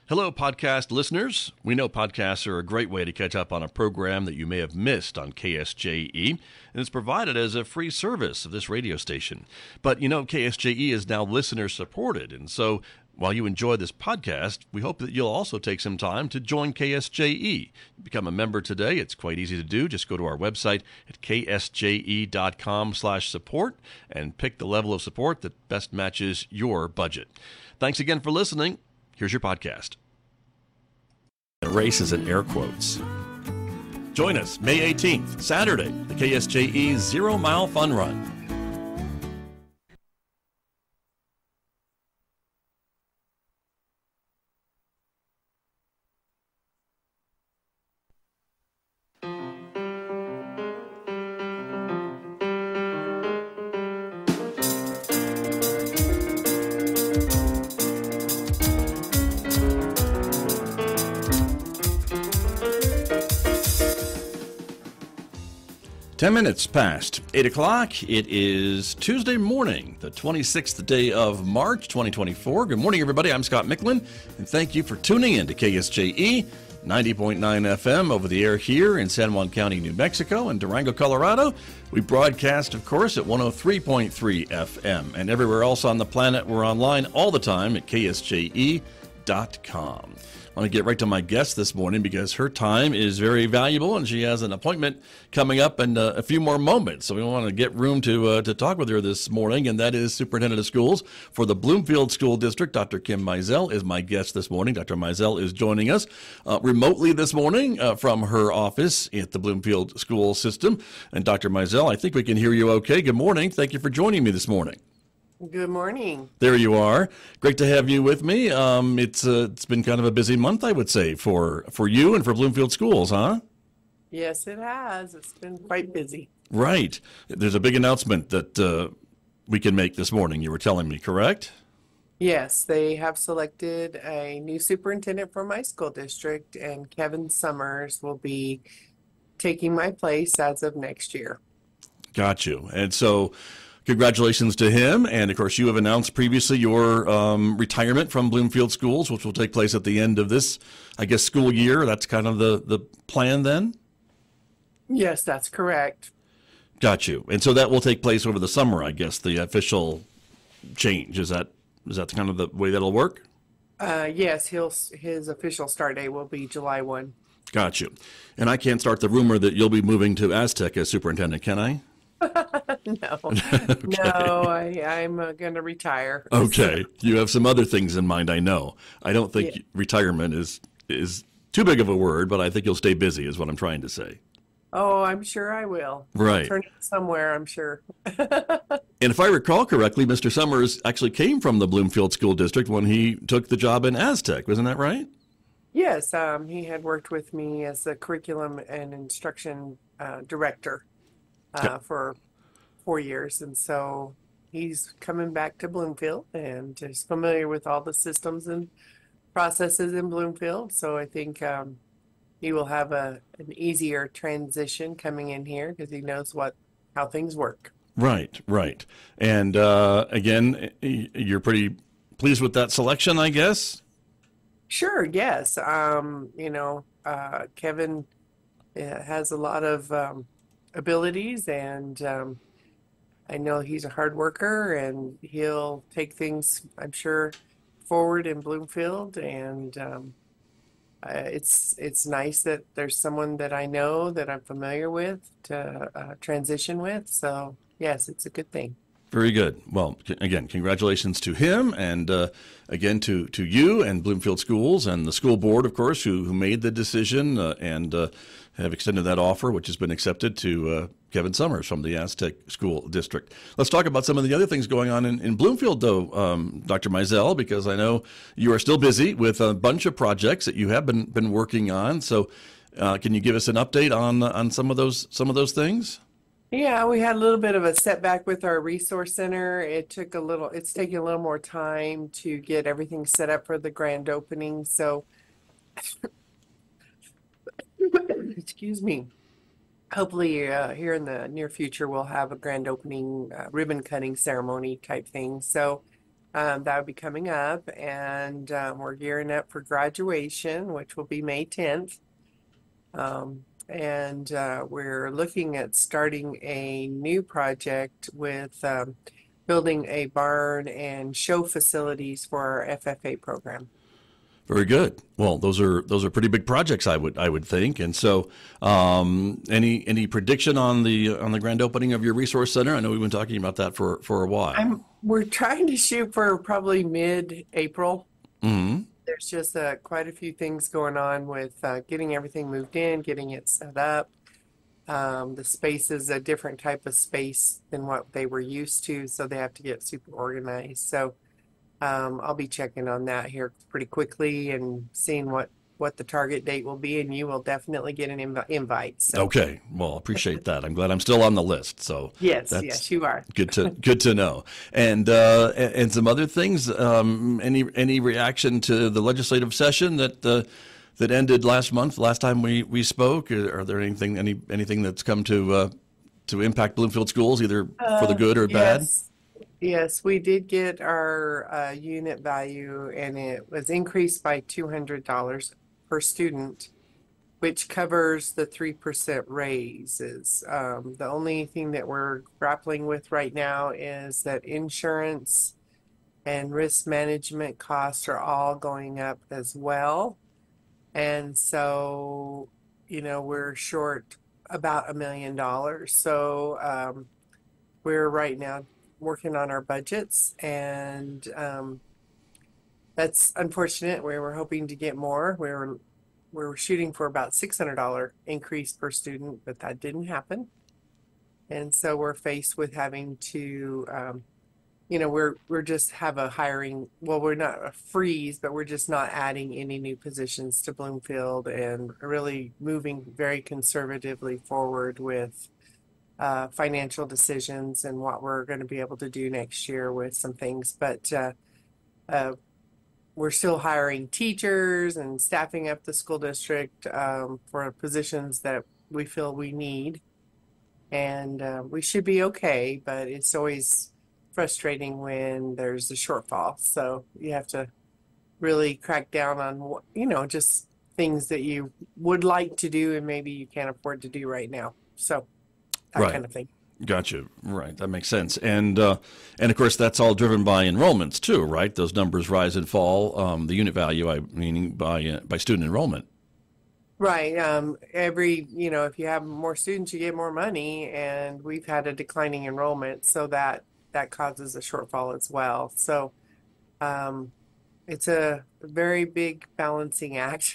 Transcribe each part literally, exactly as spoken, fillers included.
Hello, podcast listeners. We know podcasts are a great way to catch up on a program that you may have missed on K S J E, and it's provided as a free service of this radio station. But you know, K S J E is now listener supported, and so while you enjoy this podcast, we hope that you'll also take some time to join K S J E. Become a member today. It's quite easy to do. Just go to our website at k s j e dot com slash support and pick the level of support that best matches your budget. Thanks again for listening. Here's your podcast. Race is in air quotes. Join us May eighteenth, Saturday, the K S J E Zero Mile Fun Run. Ten minutes past eight o'clock. It is Tuesday morning, the twenty-sixth day of March, twenty twenty-four. Good morning, everybody. I'm Scott Micklin, and thank you for tuning in to K S J E, ninety point nine F M over the air here in San Juan County, New Mexico, and Durango, Colorado. We broadcast, of course, at one oh three point three F M, and everywhere else on the planet, we're online all the time at k s j e dot com. I want to get right to my guest this morning because her time is very valuable and she has an appointment coming up in uh, a few more moments. So we want to get room to uh, to talk with her this morning, and that is Superintendent of Schools for the Bloomfield School District. Doctor Kim Mizell is my guest this morning. Doctor Mizell is joining us uh, remotely this morning uh, from her office at the Bloomfield School System. And Doctor Mizell, I think we can hear you okay. Good morning. Thank you for joining me this morning. Good morning. There you are. Great to have you with me. Um, it's uh, it's been kind of a busy month, I would say, for, for you and for Bloomfield Schools, huh? Yes, it has. It's been quite busy. Right. There's a big announcement that uh, we can make this morning, you were telling me, correct? Yes, they have selected a new superintendent for my school district, and Kevin Summers will be taking my place as of next year. Got you. And so congratulations to him. And, of course, you have announced previously your um, retirement from Bloomfield Schools, which will take place at the end of this, I guess, school year. That's kind of the, the plan then? Yes, that's correct. Got you. And so that will take place over the summer, I guess, the official change. Is that is that kind of the way that'll work? Uh, yes, he'll his official start date will be July first. Got you. And I can't start the rumor that you'll be moving to Aztec as superintendent, can I? no, okay. no, I, I'm uh, going to retire. Okay. You have some other things in mind, I know. I don't think Yeah. retirement is is too big of a word, but I think you'll stay busy is what I'm trying to say. Oh, I'm sure I will. Right. Turn it somewhere, I'm sure. And if I recall correctly, Mister Summers actually came from the Bloomfield School District when he took the job in Aztec. Wasn't that right? Yes, um, he had worked with me as the curriculum and instruction uh, director uh, Yeah. for four years. And so he's coming back to Bloomfield and is familiar with all the systems and processes in Bloomfield. So I think um, he will have a an easier transition coming in here because he knows what how things work. Right, right. And uh, again, you're pretty pleased with that selection, I guess? Sure, yes. Um, you know, uh, Kevin uh, has a lot of um, abilities, and um, I know he's a hard worker, and he'll take things, I'm sure, forward in Bloomfield. And um, uh, it's it's nice that there's someone that I know that I'm familiar with to uh, transition with. So yes, it's a good thing. Very good. Well, c- again, congratulations to him, and uh, again to, to you and Bloomfield Schools and the school board, of course, who, who made the decision uh, and uh, have extended that offer, which has been accepted to uh, Kevin Summers from the Aztec School District. Let's talk about some of the other things going on in, in Bloomfield, though, um, Doctor Mizell, because I know you are still busy with a bunch of projects that you have been been working on. So, uh, can you give us an update on on some of those some of those things? Yeah, we had a little bit of a setback with our resource center. It took a little, it's taking a little more time to get everything set up for the grand opening. So, excuse me. Hopefully, uh, here in the near future, we'll have a grand opening uh, ribbon cutting ceremony type thing. So, Um, that would be coming up, and um, we're gearing up for graduation, which will be May tenth. Um, and uh, we're looking at starting a new project with um, building a barn and show facilities for our F F A program. Very good. Well, those are those are pretty big projects, I would I would think. And so, um, any any prediction on the on the grand opening of your resource center? I know we've been talking about that for for a while. I'm we're trying to shoot for probably mid-April. Hmm. There's just uh, quite a few things going on with uh, getting everything moved in, getting it set up. Um, the space is a different type of space than what they were used to, so they have to get super organized. So um, I'll be checking on that here pretty quickly and seeing what what the target date will be, and you will definitely get an inv invite. So Okay. Well, appreciate that. I'm glad I'm still on the list. So yes, that's yes, you are. good to good to know. And uh, and and some other things. Um, any any reaction to the legislative session that uh, that ended last month? Last time we we spoke. Are there anything any anything that's come to uh, to impact Bloomfield schools, either for the Uh, good or bad? yes, yes, we did get our uh, unit value, and it was increased by two hundred dollars per student, which covers the three percent raises. Um, the only thing that we're grappling with right now is that insurance and risk management costs are all going up as well. And so, you know, we're short about a million dollars. So, um, we're right now working on our budgets, and um, that's unfortunate. We were hoping to get more. We were we were shooting for about six hundred dollar increase per student, but that didn't happen. And so we're faced with having to, um, you know, we're we're just have a hiring. Well, we're not a freeze, but we're just not adding any new positions to Bloomfield, and really moving very conservatively forward with uh, financial decisions and what we're going to be able to do next year with some things. But uh, uh, we're still hiring teachers and staffing up the school district um, for positions that we feel we need. And uh, we should be okay, but it's always frustrating when there's a shortfall. So you have to really crack down on, what- you know, just things that you would like to do and maybe you can't afford to do right now. So that Right. kind of thing. Gotcha. Right. That makes sense. And uh, and of course, that's all driven by enrollments too, right? Those numbers rise and fall. Um, the unit value, I meaning by uh, by student enrollment. Right. Um, every, you know, if you have more students, you get more money, and we've had a declining enrollment, so that that causes a shortfall as well. So, um, it's a very big balancing act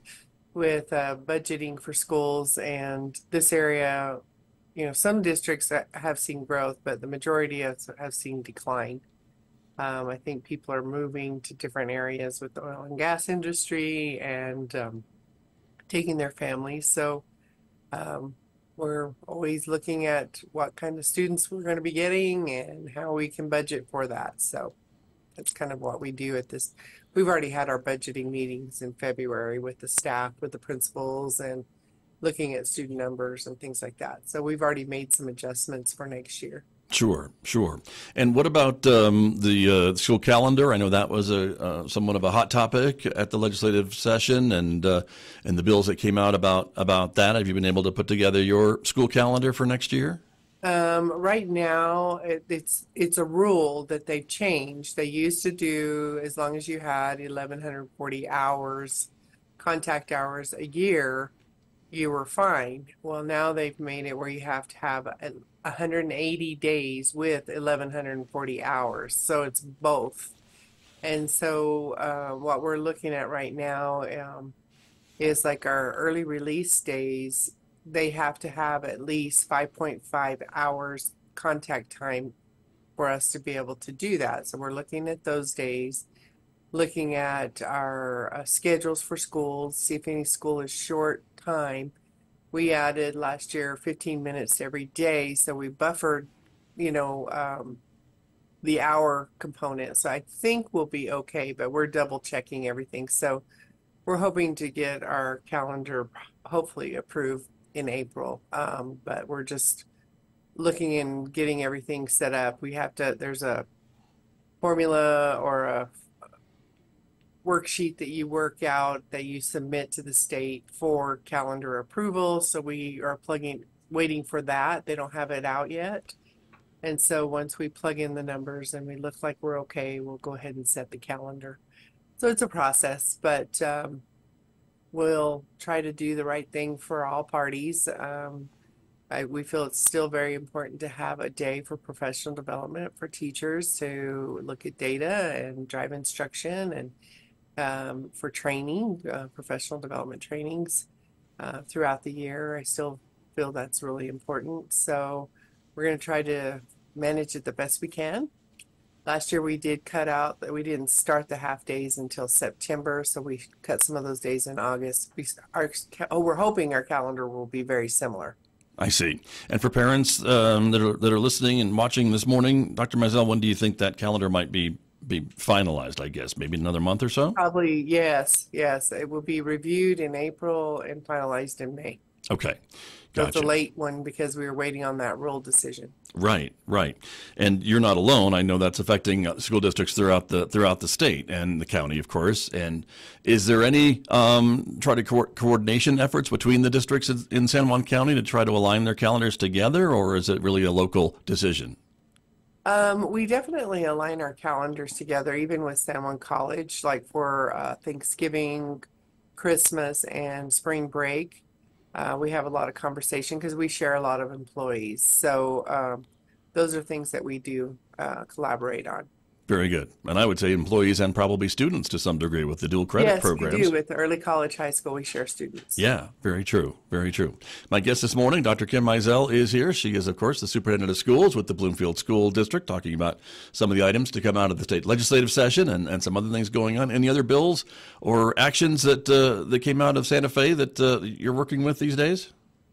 with uh, budgeting for schools, and this area, you know, some districts that have seen growth, but the majority have, have seen decline. Um, I think people are moving to different areas with the oil and gas industry, and um, taking their families. So um, we're always looking at what kind of students we're going to be getting and how we can budget for that. So that's kind of what we do at this. We've already had our budgeting meetings in February with the staff, with the principals, and looking at student numbers and things like that. So we've already made some adjustments for next year. Sure, sure. And what about um, the uh, school calendar? I know that was a uh, somewhat of a hot topic at the legislative session, and uh, and the bills that came out about about that. Have you been able to put together your school calendar for next year? Um, right now, it, it's it's a rule that they've changed. They used to do as long as you had eleven forty hours, contact hours a year, you were fine. Well, now they've made it where you have to have a, one hundred eighty days with eleven forty hours. So it's both. And so uh, what we're looking at right now um, is like our early release days. They have to have at least five point five hours contact time for us to be able to do that. So we're looking at those days, looking at our uh, schedules for schools, see if any school is short time. We added last year fifteen minutes every day, so we buffered, you know, um, the hour component. So I think we'll be okay, but we're double checking everything. So we're hoping to get our calendar hopefully approved in April. Um, but we're just looking and getting everything set up. We have to, there's a formula or a worksheet that you work out that you submit to the state for calendar approval. So we are plugging, waiting for that. They don't have it out yet. And so once we plug in the numbers and we look like we're okay, we'll go ahead and set the calendar. So it's a process, but um, we'll try to do the right thing for all parties. Um, I, we feel it's still very important to have a day for professional development for teachers to look at data and drive instruction, and um, for training, uh, professional development trainings uh, throughout the year. I still feel that's really important. So we're going to try to manage it the best we can. Last year we did cut out, we didn't start the half days until September, so we cut some of those days in August. We, our, oh, we're hoping our calendar will be very similar. I see. And for parents um, that are that are listening and watching this morning, Doctor Mizell, when do you think that calendar might be be finalized? I guess maybe another month or so. Probably, yes, yes. It will be reviewed in April and finalized in May. Okay, So gotcha. it's a late one because we were waiting on that rule decision. Right, right. And you're not alone. I know that's affecting uh, school districts throughout the throughout the state and the county, of course. And is there any um, try to co- coordination efforts between the districts in, in San Juan County to try to align their calendars together, or is it really a local decision? Um, we definitely align our calendars together, even with San Juan College, like for uh, Thanksgiving, Christmas, and spring break. Uh, we have a lot of conversation because we share a lot of employees. So um, those are things that we do uh, collaborate on. Very good. And I would say employees and probably students to some degree with the dual credit Yes, programs. we do. With the early college, high school, we share students. Yeah, very true. Very true. My guest this morning, Doctor Kim Mizell, is here. She is, of course, the superintendent of schools with the Bloomfield School District, talking about some of the items to come out of the state legislative session and, and some other things going on. Any other bills or actions that uh, that came out of Santa Fe that uh, you're working with these days?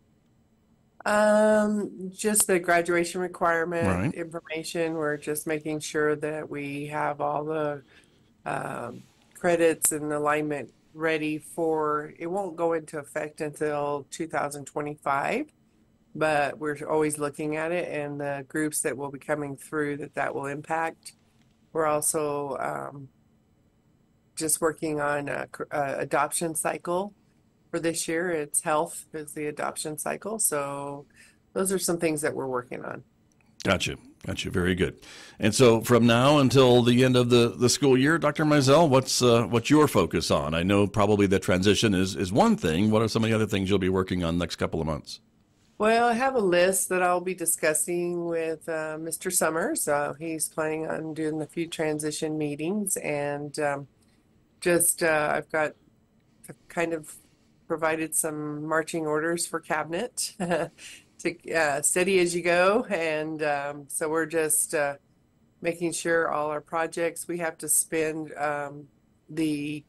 Um, just the graduation requirement Right. information. We're just making sure that we have all the um, credits and alignment ready for, it won't go into effect until two thousand twenty-five, but we're always looking at it and the groups that will be coming through that that will impact. We're also um, just working on a, cr- a adoption cycle for this year. It's health is the adoption cycle. So those are some things that we're working on. Gotcha. Gotcha. Very good. And so from now until the end of the, the school year, Doctor Mizell, what's uh, what's your focus on? I know probably the transition is, is one thing. What are some of the other things you'll be working on next couple of months? Well, I have a list that I'll be discussing with uh, Mister Summers. Uh, he's planning on doing a few transition meetings, and um, just uh, I've got kind of provided some marching orders for cabinet to uh, steady as you go. And um, so we're just uh, making sure all our projects, we have to spend um, the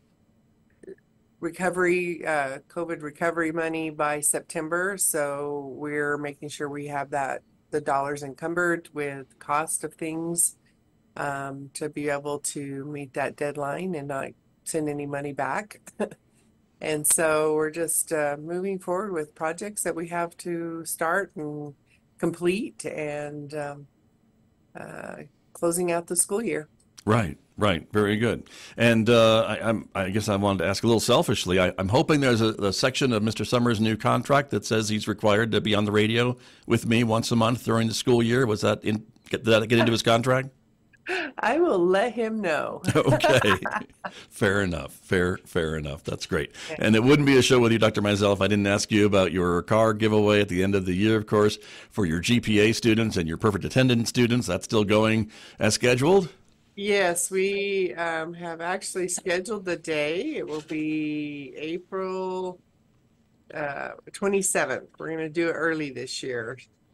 recovery, uh, COVID recovery money by September. So we're making sure we have that, the dollars encumbered with cost of things um, to be able to meet that deadline and not send any money back. And so we're just uh, moving forward with projects that we have to start and complete, and um, uh, closing out the school year. Right, right. Very good. And uh, I, I'm, I guess I wanted to ask a little selfishly. I, I'm hoping there's a, a section of Mister Summers' new contract that says he's required to be on the radio with me once a month during the school year. Was that in? Did that get into his contract? I will let him know. Okay, fair enough. Fair, fair enough. That's great. And it wouldn't be a show with you, Doctor Mizell, if I didn't ask you about your car giveaway at the end of the year, of course, for your G P A students and your perfect attendance students. That's still going as scheduled? Yes, we um, have actually scheduled the day. It will be April uh, twenty-seventh. We're going to do it early this year.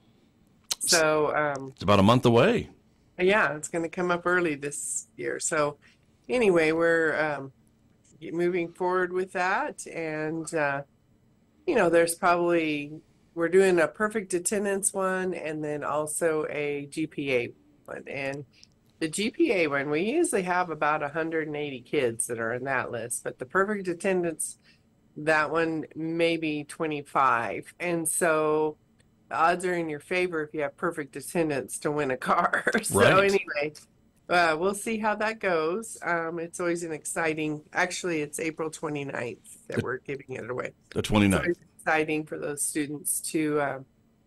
So, um, It's about a month away. yeah, it's going to come up early this year. So, anyway, we're um, moving forward with that. And, uh, you know, there's probably, we're doing a perfect attendance one and then also a G P A one. And the G P A one, we usually have about one hundred eighty kids that are in that list, but the perfect attendance, that one maybe twenty-five. And so the odds are in your favor if you have perfect attendance to win a car. So Right. anyway, Uh, we'll see how that goes. Um, it's always an exciting, actually, it's April twenty-ninth that The, we're giving it away. the It's always twenty-ninth. exciting for those students to uh,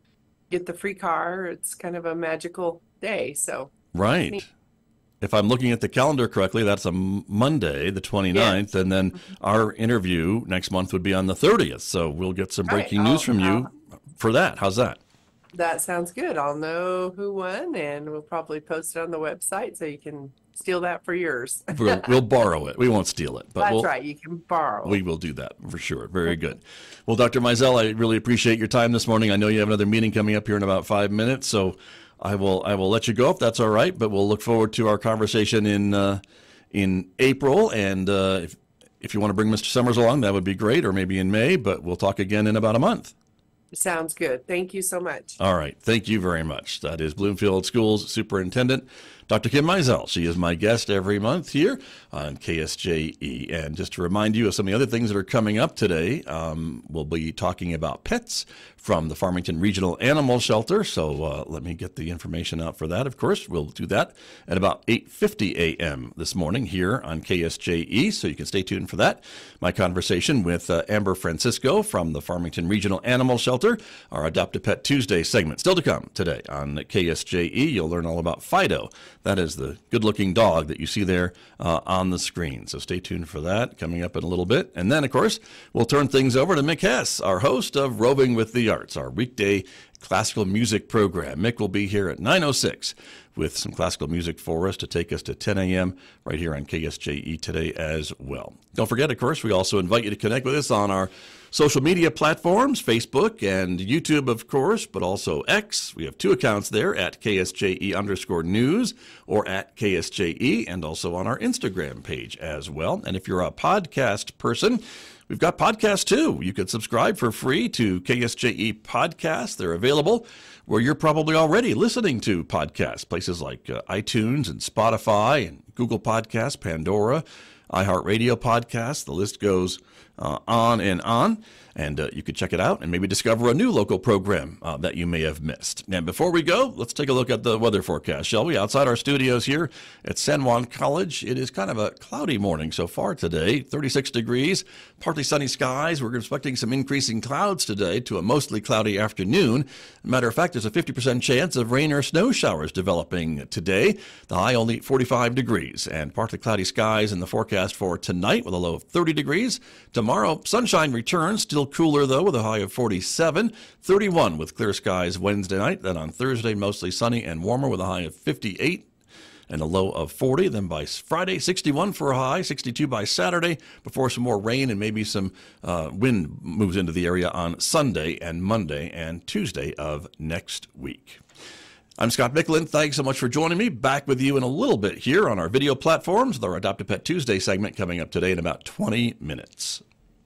get the free car. It's kind of a magical day, so it's Right. neat. If I'm looking at the calendar correctly, that's a M- Monday, the twenty-ninth, Yes. and then our interview next month would be on the thirtieth. So we'll get some All right. breaking news I'll, from you I'll, for that. How's that? that sounds good. I'll know who won, and we'll probably post it on the website so you can steal that for yours. We'll we'll borrow it. We won't steal it, but That's we'll right. You can borrow we it. will do that for sure. Very good. Well, Doctor Mizell, I really appreciate your time this morning. I know you have another meeting coming up here in about five minutes, so I will I will let you go if that's all right. But we'll look forward to our conversation in uh, in April, and uh, if if you want to bring Mister Summers along, that would be great, or maybe in May. But we'll talk again in about a month. Sounds good. Thank you so much. All right. Thank you very much. That is Bloomfield Schools Superintendent Doctor Kim Mizell. She is my guest every month here on K S J E. And just to remind you of some of the other things that are coming up today, um, we'll be talking about pets from the Farmington Regional Animal Shelter. So uh, let me get the information out for that. Of course, we'll do that at about eight fifty a.m. this morning here on K S J E. So you can stay tuned for that. My conversation with uh, Amber Francisco from the Farmington Regional Animal Shelter, our Adopt a Pet Tuesday segment, still to come today on K S J E. You'll learn all about Fido. That is the good-looking dog that you see there uh, on the screen. So stay tuned for that coming up in a little bit. And then, of course, we'll turn things over to Mick Hess, our host of Roving with the Arts, our weekday classical music program. Mick will be here at nine oh six with some classical music for us to take us to ten a.m. right here on K S J E today as well. Don't forget, of course, we also invite you to connect with us on our social media platforms, Facebook and YouTube, of course, but also X. We have two accounts there, at K S J E underscore news or at K S J E, and also on our Instagram page as well. And if you're a podcast person, we've got podcasts too. You could subscribe for free to K S J E podcasts. They're available where you're probably already listening to podcasts, places like uh, iTunes and Spotify and Google Podcasts, Pandora, iHeartRadio Podcasts. The list goes uh, on and on. And uh, you could check it out and maybe discover a new local program uh, that you may have missed. And before we go, let's take a look at the weather forecast, shall we? Outside our studios here at San Juan College, it is kind of a cloudy morning so far today, thirty-six degrees, partly sunny skies. We're expecting some increasing clouds today to a mostly cloudy afternoon. Matter of fact, there's a fifty percent chance of rain or snow showers developing today. The high only forty-five degrees, and partly cloudy skies in the forecast for tonight with a low of thirty degrees. Tomorrow, sunshine returns, still cooler though with a high of forty-seven, thirty-one with clear skies Wednesday night. Then on Thursday, mostly sunny and warmer with a high of fifty-eight and a low of forty. Then by Friday, sixty-one for a high, sixty-two by Saturday, before some more rain and maybe some uh, wind moves into the area on Sunday and Monday and Tuesday of next week. I'm Scott Micklin. Thanks so much for joining me. Back with you in a little bit here on our video platforms with our Adopt a Pet Tuesday segment coming up today in about twenty minutes.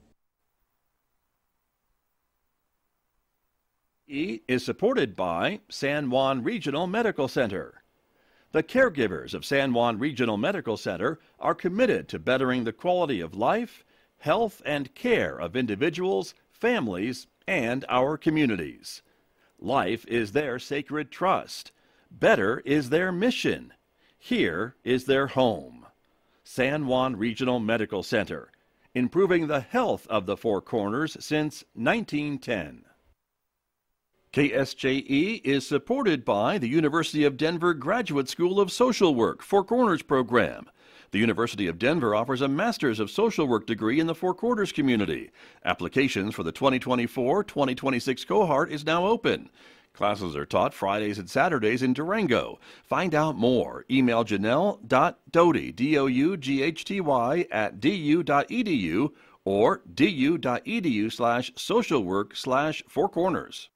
E is supported by San Juan Regional Medical Center. The caregivers of San Juan Regional Medical Center are committed to bettering the quality of life, health, and care of individuals, families, and our communities. Life is their sacred trust. Better is their mission. Here is their home. San Juan Regional Medical Center, improving the health of the Four Corners since nineteen ten. K S J E is supported by the University of Denver Graduate School of Social Work Four Corners program. The University of Denver offers a Master's of Social Work degree in the Four Corners community. Applications for the twenty twenty-four twenty twenty-six cohort is now open. Classes are taught Fridays and Saturdays in Durango. Find out more. Email janelle.dougherty, D O U G H T Y, at du.edu or du.edu slash social work slash Four Corners.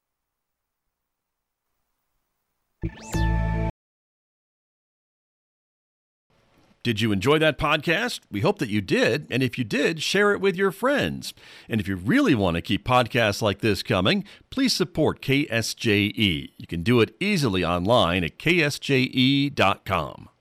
Did you enjoy that podcast? We hope that you did. And if you did, share it with your friends. And if you really want to keep podcasts like this coming, please support K S J E. You can do it easily online at k s j e dot com.